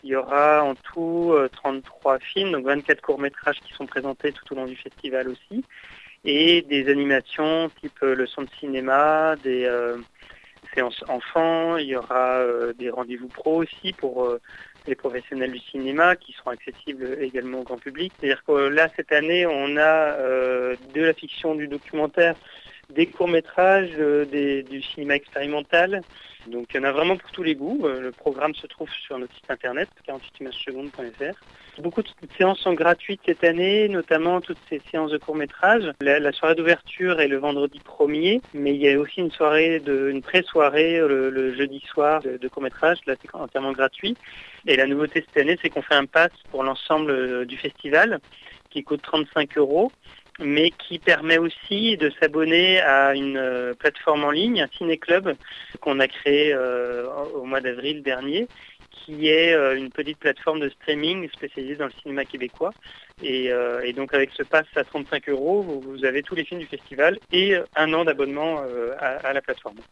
Il y aura en tout 33 films, donc 24 courts-métrages qui sont présentés tout au long du festival aussi, et des animations type leçons de cinéma, des séances enfants, il y aura des rendez-vous pro aussi pour les professionnels du cinéma qui seront accessibles également au grand public. C'est-à-dire que là, cette année, on a de la fiction, du documentaire, des courts-métrages, du cinéma expérimental. Donc il y en a vraiment pour tous les goûts. Le programme se trouve sur notre site internet, 48imagessecondes.fr. Beaucoup de séances sont gratuites cette année, notamment toutes ces séances de courts-métrages. La soirée d'ouverture est le vendredi 1er, mais il y a aussi une pré-soirée le jeudi soir de courts-métrages. Là, c'est entièrement gratuit. Et la nouveauté cette année, c'est qu'on fait un pass pour l'ensemble du festival qui coûte 35 €. Mais qui permet aussi de s'abonner à une plateforme en ligne, un ciné-club qu'on a créé au mois d'avril dernier, qui est une petite plateforme de streaming spécialisée dans le cinéma québécois. Et donc avec ce pass à 35 €, vous avez tous les films du festival et un an d'abonnement à la plateforme.